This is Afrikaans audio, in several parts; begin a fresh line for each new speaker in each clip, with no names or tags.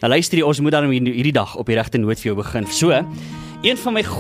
Nou luister jy, ons moet dan hierdie dag op die regte noot vir jou begin. So, een van my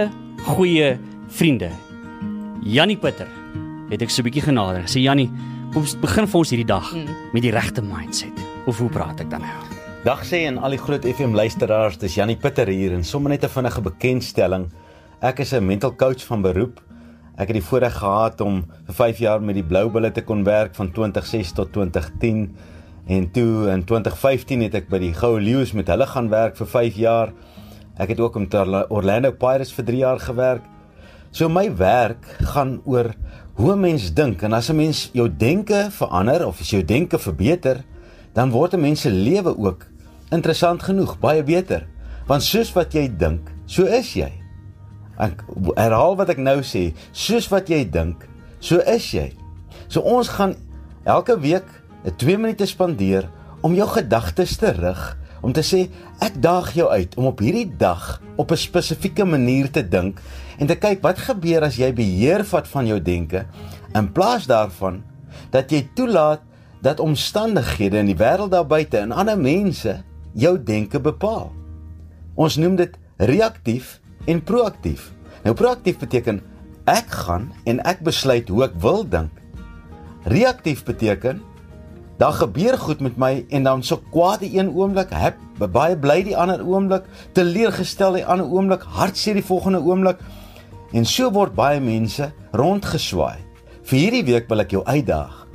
goeie vriende, Jannie Pitter, het ek so 'n bietjie genader. Ek sê, Jannie, kom begin vir ons hierdie dag met die regte mindset. Of hoe praat ek dan nou?
Dag sê en al die groot FM luisteraars, dis Jannie Pitter hier en sommer net 'n vinnige bekendstelling. Ek is 'n mental coach van beroep. Ek het die voorreg gehad om vir 5 jaar met die Blou Bulle te kon werk van 2006 tot 2010 en toe in 2015 het ek by die Goue Leeu's met hulle gaan werk vir 5 jaar. Ek het ook met Orlando Pirates vir 3 jaar gewerk. So my werk gaan oor hoe 'n mens dink en as 'n mens jou denke verander of as jou denke verbeter, dan word 'n mens se lewe ook interessant genoeg, baie beter. Want soos wat jy dink, so is jy. Ek herhaal wat ek nou sê, soos wat jy dink, so is jy. So ons gaan elke week 2 minute spandeer om jou gedagtes te rig, om te sê, ek daag jou uit om op hierdie dag op 'n spesifieke manier te dink en te kyk wat gebeur as jy beheer vat van jou denke, in plaas daarvan dat jy toelaat dat omstandighede in die wêreld daar buite en ander mense jou denke bepaal. Ons noem dit reaktief en proaktief. Nou proaktief beteken, ek gaan en ek besluit hoe ek wil dink. Reaktief beteken, daar gebeur goed met my en dan so kwaad die een oomblik, baie bly die ander oomblik, teleurgestel die ander oomblik, hartseer die volgende oomblik, en so word baie mense rondgeswaai. Vir hierdie week wil ek jou uitdaag.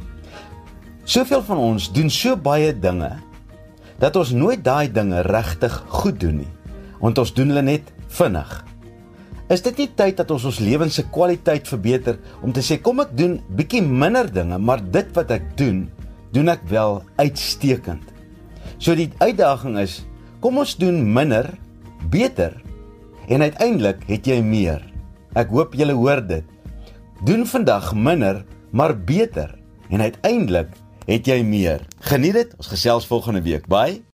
Soveel van ons doen so baie dinge, dat ons nooit daai dinge regtig goed doen nie, want ons doen hulle net vinnig. Is dit nie tyd dat ons lewens se kwaliteit verbeter, om te sê, kom ek doen bietjie minder dinge, maar dit wat ek doen ek wel uitstekend. So die uitdaging is, kom ons doen minder, beter, en uiteindelik het jy meer. Ek hoop julle hoor dit. Doen vandag minder, maar beter, en uiteindelik het jy meer. Geniet dit, ons gesels volgende week. Bye.